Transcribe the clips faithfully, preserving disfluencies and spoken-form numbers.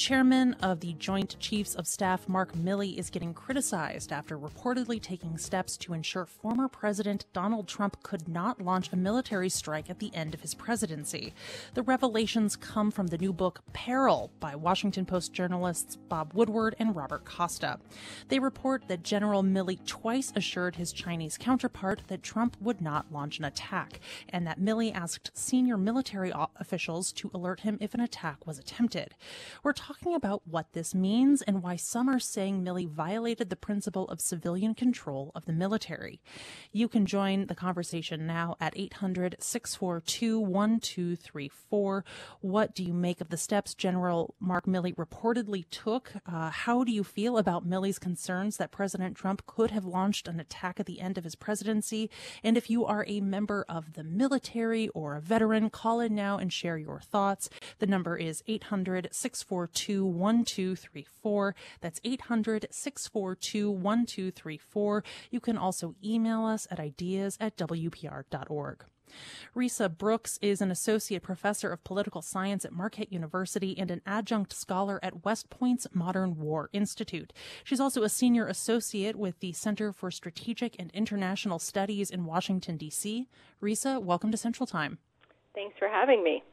Chairman of the Joint Chiefs of Staff, Mark Milley, is getting criticized after reportedly taking steps to ensure former President Donald Trump could not launch a military strike at the end of his presidency. The revelations come from the new book, Peril, by Washington Post journalists Bob Woodward and Robert Costa. They report that General Milley twice assured his Chinese counterpart that Trump would not launch an attack, and that Milley asked senior military officials to alert him if an attack was attempted. We're talking about what this means and why some are saying Milley violated the principle of civilian control of the military. You can join the conversation now at eight hundred, six four two, one two three four. What do you make of the steps General Mark Milley reportedly took? Uh, how do you feel about Milley's concerns that President Trump could have launched an attack at the end of his presidency? And if you are a member of the military or a veteran, call in now and share your thoughts. The number is eight hundred, six four two, one two three four. That's eight hundred, six four two, one two three four. You can also email us at ideas at w p r dot org. Risa Brooks is an associate professor of political science at Marquette University and an adjunct scholar at West Point's Modern War Institute. She's also a senior associate with the Center for Strategic and International Studies in Washington, D C. Risa, welcome to Central Time. Thanks for having me.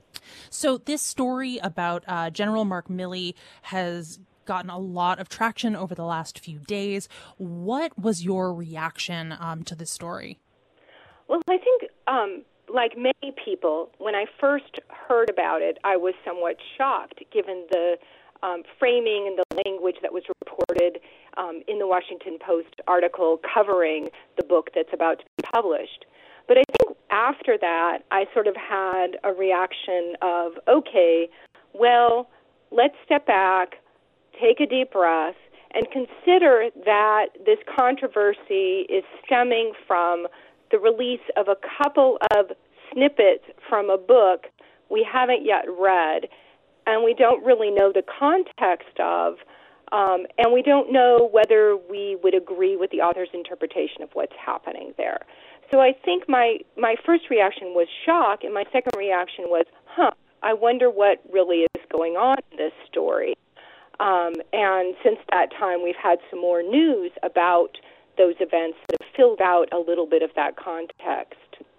So this story about uh, General Mark Milley has gotten a lot of traction over the last few days. What was your reaction um, to this story? Well, I think, um, like many people, when I first heard about it, I was somewhat shocked, given the um, framing and the language that was reported um, in the Washington Post article covering the book that's about to be published. But I think after that, I sort of had a reaction of, okay, well, let's step back, take a deep breath, and consider that this controversy is stemming from the release of a couple of snippets from a book we haven't yet read, and we don't really know the context of, um, and we don't know whether we would agree with the author's interpretation of what's happening there. So I think my, my first reaction was shock, and my second reaction was, huh, I wonder what really is going on in this story. Um, and since that time, we've had some more news about those events that have filled out a little bit of that context.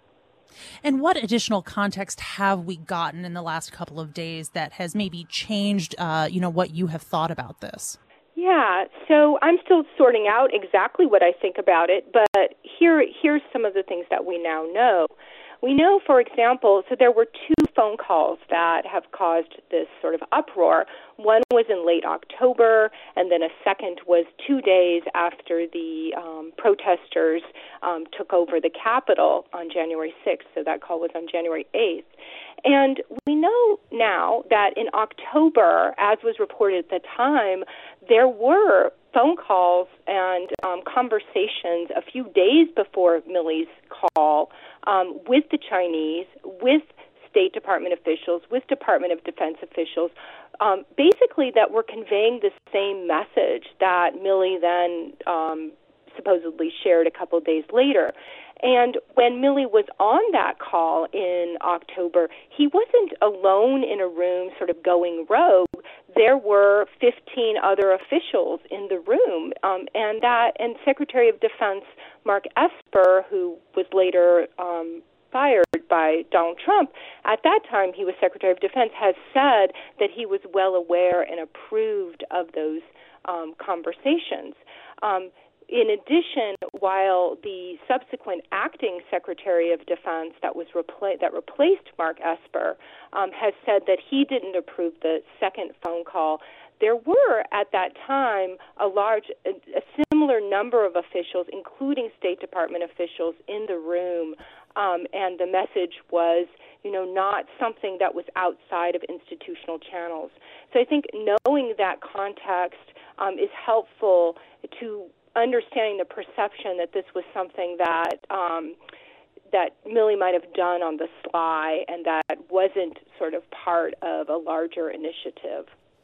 And what additional context have we gotten in the last couple of days that has maybe changed, uh, you know, what you have thought about this? Yeah, so I'm still sorting out exactly what I think about it, but here, here's some of the things that we now know. We know, for example, so there were two phone calls that have caused this sort of uproar. One was in late October, and then a second was two days after the um, protesters um, took over the Capitol on January sixth, so that call was on January eighth. And we know now that in October, as was reported at the time, there were phone calls and um, conversations a few days before Milley's call um, with the Chinese, with State Department officials, with Department of Defense officials, um, basically that were conveying the same message that Milley then um, supposedly shared a couple days later. And when Milley was on that call in October, he wasn't alone in a room sort of going rogue. There were fifteen other officials in the room, um, and that and Secretary of Defense Mark Esper, who was later um, fired by Donald Trump, at that time he was Secretary of Defense, has said that he was well aware and approved of those um, conversations. Um, In addition, while the subsequent acting Secretary of Defense that was repla- that replaced Mark Esper um, has said that he didn't approve the second phone call, there were at that time a large, a, a similar number of officials, including State Department officials, in the room, um, and the message was, you know, not something that was outside of institutional channels. So I think knowing that context um, is helpful to understanding the perception that this was something that um, that Milley might have done on the sly and that wasn't sort of part of a larger initiative.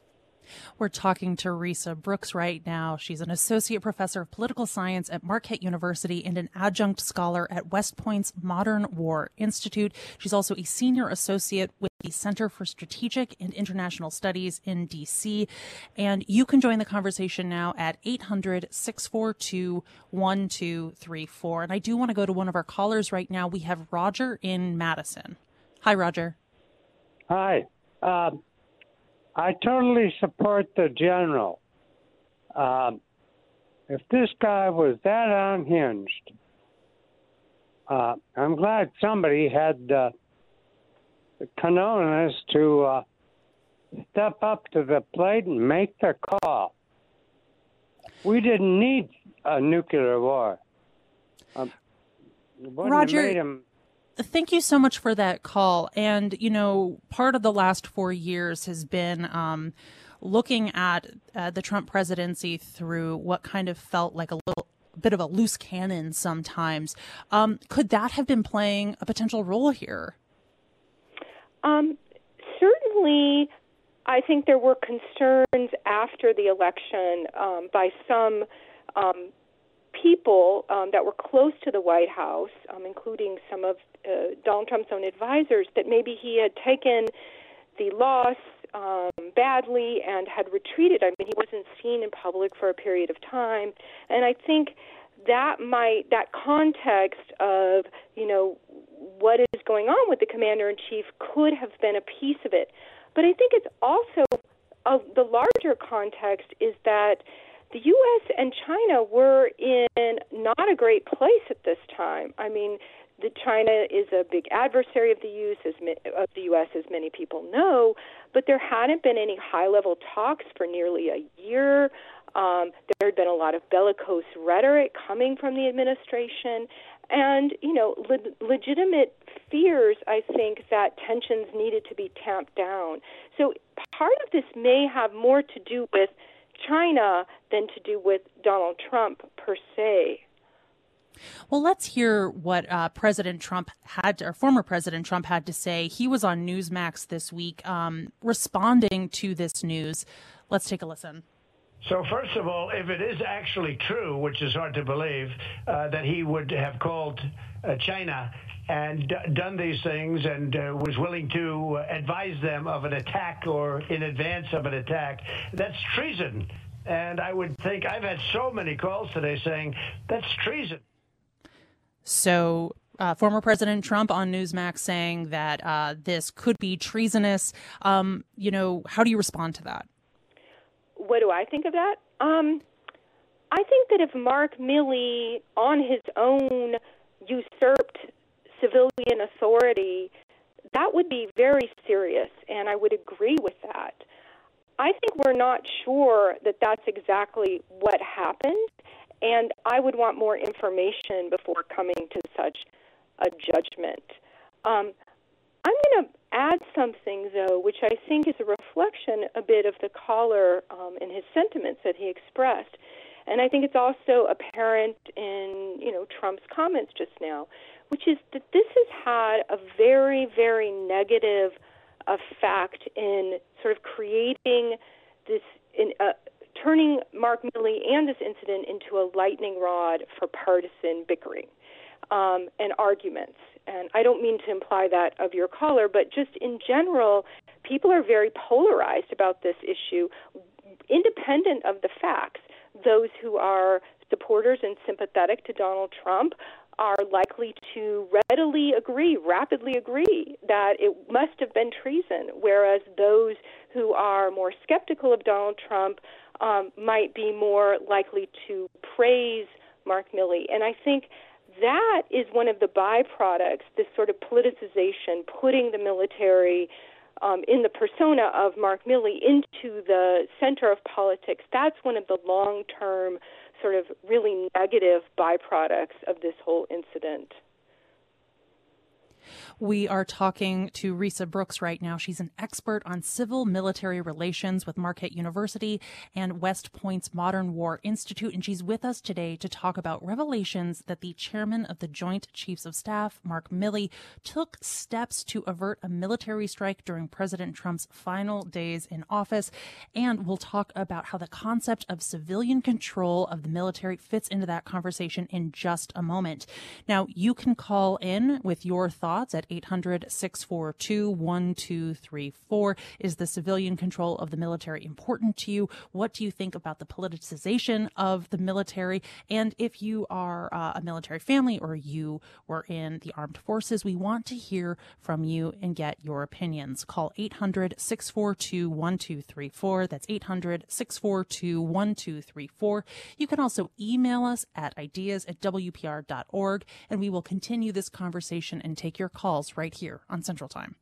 We're talking to Risa Brooks right now. She's an associate professor of political science at Marquette University and an adjunct scholar at West Point's Modern War Institute. She's also a senior associate with the Center for Strategic and International Studies in D C. And you can join the conversation now at eight hundred, six four two, one two three four. And I do want to go to one of our callers right now. We have Roger in Madison. Hi, Roger. Hi. Um, I totally support the general. Um, if this guy was that unhinged, uh, I'm glad somebody had uh, the cojones to uh, step up to the plate and make the call. We didn't need a nuclear war. Um, Roger, him... thank you so much for that call. And, you know, part of the last four years has been um, looking at uh, the Trump presidency through what kind of felt like a little bit of a loose cannon sometimes. Um, could that have been playing a potential role here? Um, certainly, I think there were concerns after the election um, by some um, people um, that were close to the White House, um, including some of uh, Donald Trump's own advisors, that maybe he had taken the loss um, badly and had retreated. I mean, he wasn't seen in public for a period of time. And I think that might, that context of, you know, what is going on with the commander-in-chief could have been a piece of it. But I think it's also, uh, the larger context is that the U S and China were in not a great place at this time. I mean, the China is a big adversary of the U S, as of the U S, as many people know, but there hadn't been any high-level talks for nearly a year. Um, there had been a lot of bellicose rhetoric coming from the administration, and, you know, le- legitimate fears, I think, that tensions needed to be tamped down. So part of this may have more to do with China than to do with Donald Trump per se. Well, let's hear what uh, President Trump had, to, or former President Trump had to say. He was on Newsmax this week um, responding to this news. Let's take a listen. So first of all, if it is actually true, which is hard to believe, uh, that he would have called uh, China and d- done these things and uh, was willing to uh, advise them of an attack or in advance of an attack, that's treason. And I would think, I've had so many calls today saying that's treason. So uh, former President Trump on Newsmax saying that uh, this could be treasonous. Um, you know, how do you respond to that? What do I think of that? Um, I think that if Mark Milley on his own usurped civilian authority, that would be very serious, and I would agree with that. I think we're not sure that that's exactly what happened, and I would want more information before coming to such a judgment. Um, I'm going to add something, though, which I think is a reflection a bit of the caller um, and his sentiments that he expressed. And I think it's also apparent in, you know, Trump's comments just now, which is that this has had a very, very negative effect in sort of creating this, in uh, turning Mark Milley and this incident into a lightning rod for partisan bickering um, and arguments. And I don't mean to imply that of your caller, but just in general, people are very polarized about this issue, independent of the facts. Those who are supporters and sympathetic to Donald Trump are likely to readily agree, rapidly agree, that it must have been treason, whereas those who are more skeptical of Donald Trump um, might be more likely to praise Mark Milley. And I think that is one of the byproducts, this sort of politicization, putting the military um, in the persona of Mark Milley into the center of politics. That's one of the long-term sort of really negative byproducts of this whole incident. We are talking to Risa Brooks right now. She's an expert on civil-military relations with Marquette University and West Point's Modern War Institute, and she's with us today to talk about revelations that the chairman of the Joint Chiefs of Staff, Mark Milley, took steps to avert a military strike during President Trump's final days in office. And we'll talk about how the concept of civilian control of the military fits into that conversation in just a moment. Now, you can call in with your thoughts at eight hundred, six four two, one two three four. Is the civilian control of the military important to you? What do you think about the politicization of the military? And if you are uh, a military family or you were in the armed forces, we want to hear from you and get your opinions. Call eight hundred, six four two, one two three four. That's eight hundred, six four two, one two three four. You can also email us at ideas at w p r dot org, and we will continue this conversation and take your calls right here on Central Time.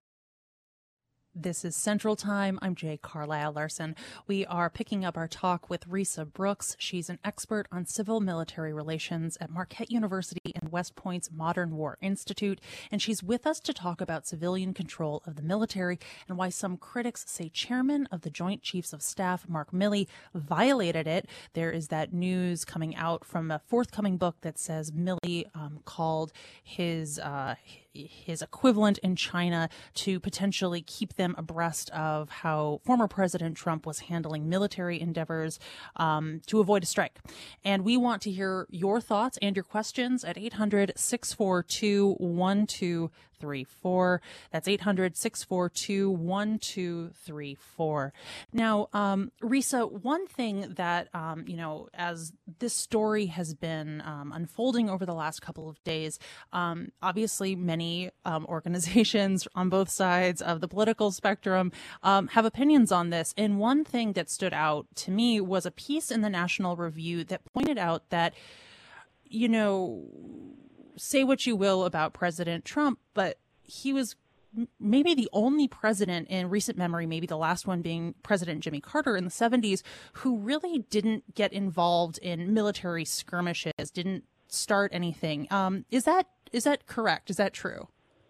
This is Central Time. I'm Jay Carlisle Larson. We are picking up our talk with Risa Brooks. She's an expert on civil military relations at Marquette University and West Point's Modern War Institute. And she's with us to talk about civilian control of the military and why some critics say Chairman of the Joint Chiefs of Staff, Mark Milley, violated it. There is that news coming out from a forthcoming book that says Milley um, called his uh, his equivalent in China to potentially keep them abreast of how former President Trump was handling military endeavors um, to avoid a strike. And we want to hear your thoughts and your questions at eight hundred, six four two, one two three four. That's eight hundred, six four two, one two three four. Now, um, Risa, one thing that, um, you know, as this story has been um, unfolding over the last couple of days, um, obviously many um, organizations on both sides of the political spectrum um, have opinions on this. And one thing that stood out to me was a piece in the National Review that pointed out that, you know, say what you will about President Trump, but he was maybe the only president in recent memory, maybe the last one being President Jimmy Carter in the seventies, who really didn't get involved in military skirmishes, didn't start anything. Um, is that is that correct? Is that true?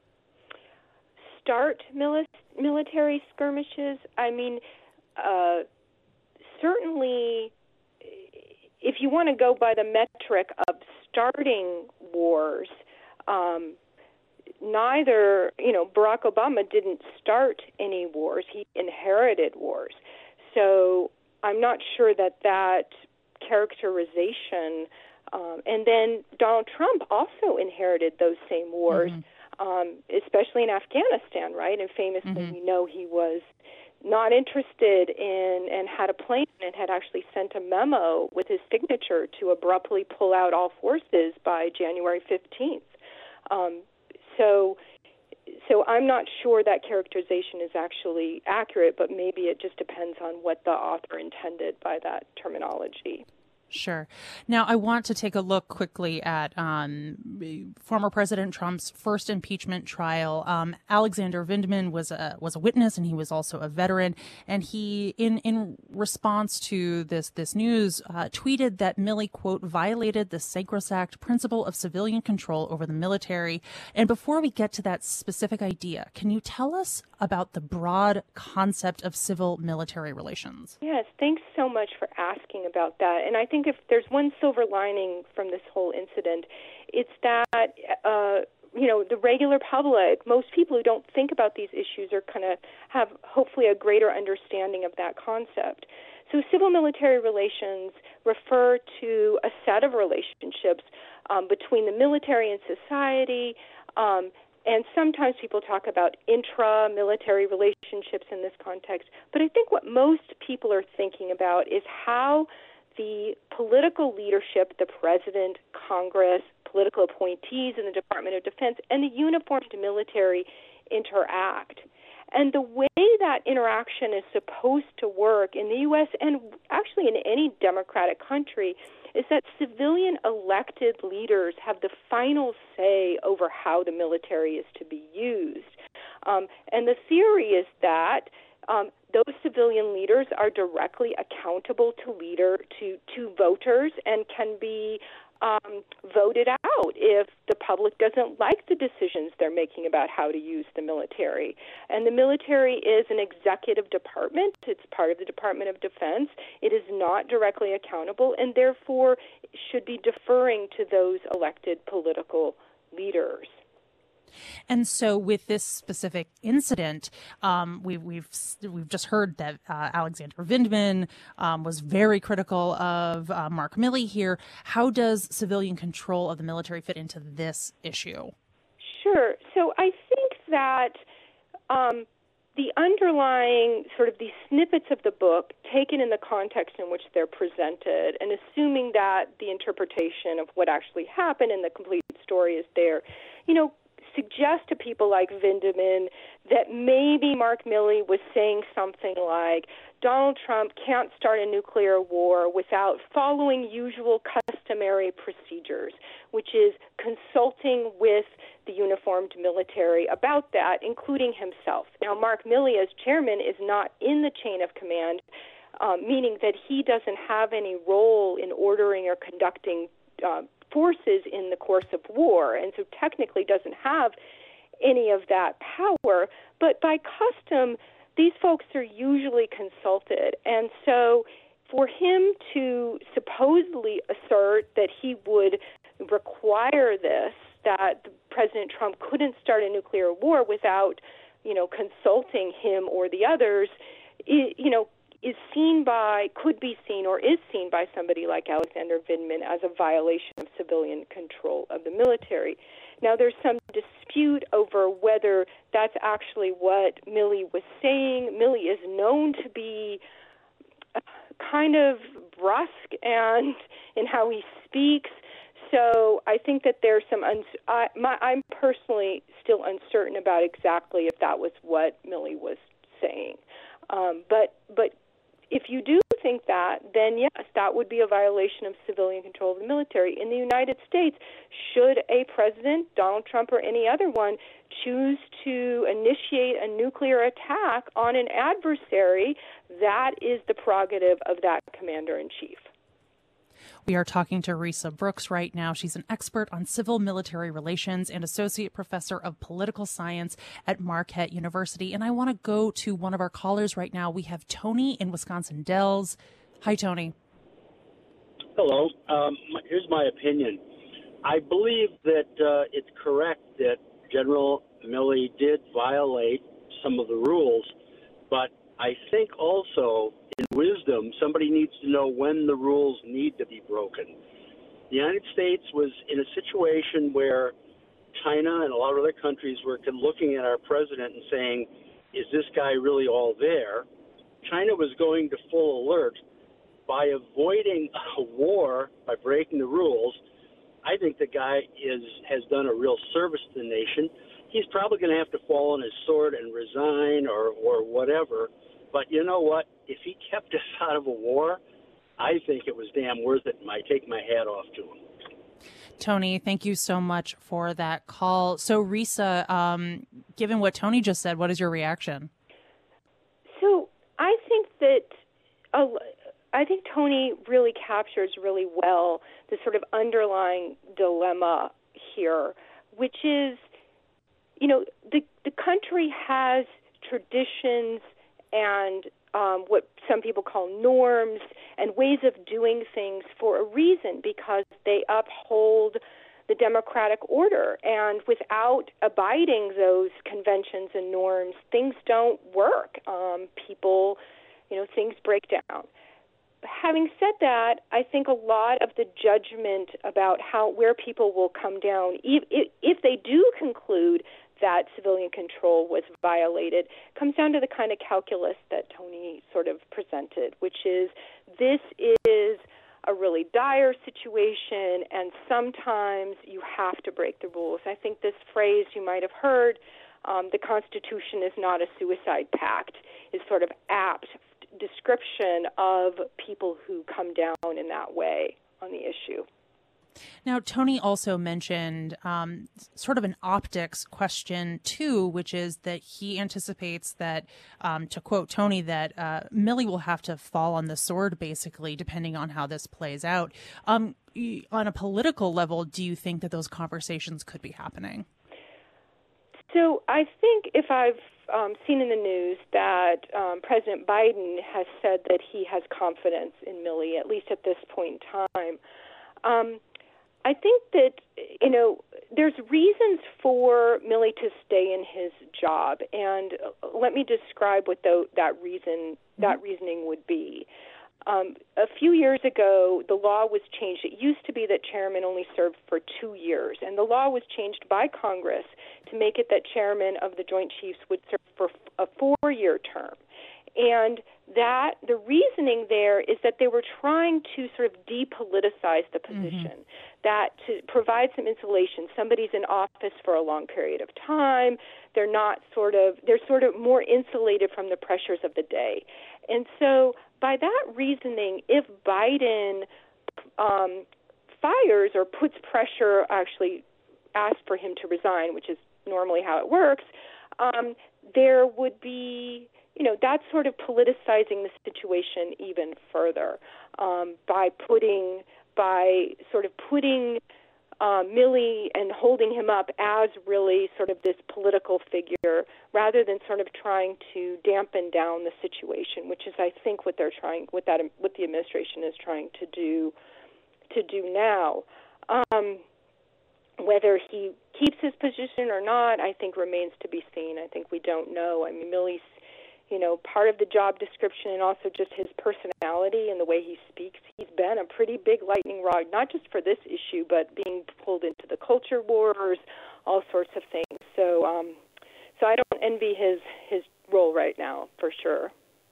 Start mili- military skirmishes? I mean, uh, certainly, if you want to go by the metric of starting wars, um, neither, you know, Barack Obama didn't start any wars. He inherited wars. So I'm not sure that that characterization, um, and then Donald Trump also inherited those same wars, mm-hmm. um, especially in Afghanistan, right? And famously, mm-hmm. we know he was not interested in and had a plan and had actually sent a memo with his signature to abruptly pull out all forces by January fifteenth. Um, so so I'm not sure that characterization is actually accurate, but maybe it just depends on what the author intended by that terminology. Sure. Now, I want to take a look quickly at um, former President Trump's first impeachment trial. Um, Alexander Vindman was a was a witness, and he was also a veteran. And he, in in response to this this news, uh, tweeted that Milley, quote, violated the sacrosanct principle of civilian control over the military. And before we get to that specific idea, can you tell us about the broad concept of civil military relations? Yes, thanks so much for asking about that. And I think if there's one silver lining from this whole incident, it's that, uh, you know, the regular public, most people who don't think about these issues are kind of have hopefully a greater understanding of that concept. So civil military relations refer to a set of relationships um, between the military and society, um, and sometimes people talk about intra-military relationships in this context. But I think what most people are thinking about is how the political leadership, the president, Congress, political appointees in the Department of Defense, and the uniformed military interact. And the way that interaction is supposed to work in the U S and actually in any democratic country is that civilian elected leaders have the final say over how the military is to be used. Um, and the theory is that um, those civilian leaders are directly accountable to leader to, to voters and can be um, voted out if the public doesn't like the decisions they're making about how to use the military. And the military is an executive department. It's part of the Department of Defense. It is not directly accountable and therefore should be deferring to those elected political leaders. And so, with this specific incident, um, we've we've we've just heard that uh, Alexander Vindman um, was very critical of uh, Mark Milley here. How does civilian control of the military fit into this issue? Sure. So I think that um, the underlying sort of these snippets of the book, taken in the context in which they're presented, and assuming that the interpretation of what actually happened and the complete story is there, you know, suggest to people like Vindman that maybe Mark Milley was saying something like Donald Trump can't start a nuclear war without following usual customary procedures, which is consulting with the uniformed military about that, including himself. Now, Mark Milley, as chairman, is not in the chain of command, um, meaning that he doesn't have any role in ordering or conducting uh, forces in the course of war, and so technically doesn't have any of that power. But by custom, these folks are usually consulted. And so for him to supposedly assert that he would require this, that President Trump couldn't start a nuclear war without, you know, consulting him or the others, you know, is seen by, could be seen or is seen by somebody like Alexander Vindman as a violation of civilian control of the military. Now, there's some dispute over whether that's actually what Milley was saying. Milley is known to be kind of brusque and in how he speaks. So I think that there's some, uns- I, my, I'm personally still uncertain about exactly if that was what Milley was saying. Um, but but if you do think that, then yes, that would be a violation of civilian control of the military. In the United States, should a president, Donald Trump or any other one, choose to initiate a nuclear attack on an adversary, that is the prerogative of that commander-in-chief. We are talking to Risa Brooks right now. She's an expert on civil-military relations and associate professor of political science at Marquette University. And I want to go to one of our callers right now. We have Tony in Wisconsin Dells. Hi, Tony. Hello. Um, here's my opinion. I believe that uh, it's correct that General Milley did violate some of the rules, but I think also in wisdom, somebody needs to know when the rules need to be broken. The United States was in a situation where China and a lot of other countries were looking at our president and saying, is this guy really all there? China was going to full alert. By avoiding a war, by breaking the rules, I think the guy is has done a real service to the nation. He's probably going to have to fall on his sword and resign or, or whatever. But you know what? If he kept us out of a war, I think it was damn worth it, and I take my hat off to him. Tony, thank you so much for that call. So, Risa, um, given what Tony just said, what is your reaction? So I think that uh, I think Tony really captures really well the sort of underlying dilemma here, which is, you know, the the country has traditions and um, what some people call norms and ways of doing things for a reason, because they uphold the democratic order. And without abiding those conventions and norms, things don't work. Um, people, you know, things break down. Having said that, I think a lot of the judgment about how where people will come down, if, if they do conclude that civilian control was violated, comes down to the kind of calculus that Tony sort of presented, which is this is a really dire situation, and sometimes you have to break the rules. I think this phrase you might have heard, um, the Constitution is not a suicide pact, is sort of apt description of people who come down in that way on the issue. Now, Tony also mentioned um, sort of an optics question, too, which is that he anticipates that, um, to quote Tony, that uh, Milley will have to fall on the sword, basically, depending on how this plays out. Um, on a political level, do you think that those conversations could be happening? So I think if I've um, seen in the news that um, President Biden has said that he has confidence in Milley, at least at this point in time, um, I think that, you know, there's reasons for Milley to stay in his job, and let me describe what the, that reason that reasoning would be. Um, a few years ago, the law was changed. It used to be that chairmen only served for two years, and the law was changed by Congress to make it that chairmen of the Joint Chiefs would serve for a four-year term. And that the reasoning there is that they were trying to sort of depoliticize the position, mm-hmm. that to provide some insulation. Somebody's in office for a long period of time. They're not sort of, they're sort of more insulated from the pressures of the day. And so by that reasoning, if Biden um, fires or puts pressure, actually asks for him to resign, which is normally how it works, um, there would be, you know, that's sort of politicizing the situation even further um, by putting, by sort of putting uh, Milley and holding him up as really sort of this political figure rather than sort of trying to dampen down the situation, which is, I think, what they're trying, what that, what the administration is trying to do, to do now. Um, whether he keeps his position or not, I think remains to be seen. I think we don't know. I mean, Milley's, you know, part of the job description and also just his personality and the way he speaks. He's been a pretty big lightning rod, not just for this issue, but being pulled into the culture wars, all sorts of things. So, um, so I don't envy his his role right now, for sure.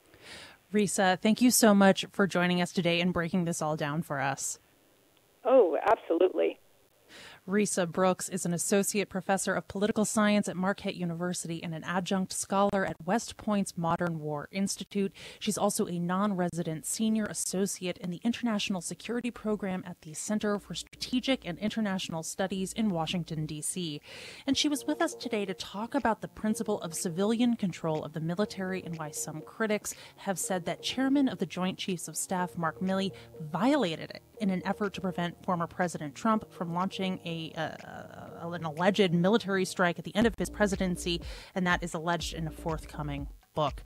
Risa, thank you so much for joining us today and breaking this all down for us. Oh, absolutely. Risa Brooks is an associate professor of political science at Marquette University and an adjunct scholar at West Point's Modern War Institute. She's also a non-resident senior associate in the International Security Program at the Center for Strategic and International Studies in Washington, D C. And she was with us today to talk about the principle of civilian control of the military and why some critics have said that Chairman of the Joint Chiefs of Staff, Mark Milley, violated it in an effort to prevent former President Trump from launching a A, uh, an alleged military strike at the end of his presidency, and that is alleged in a forthcoming book.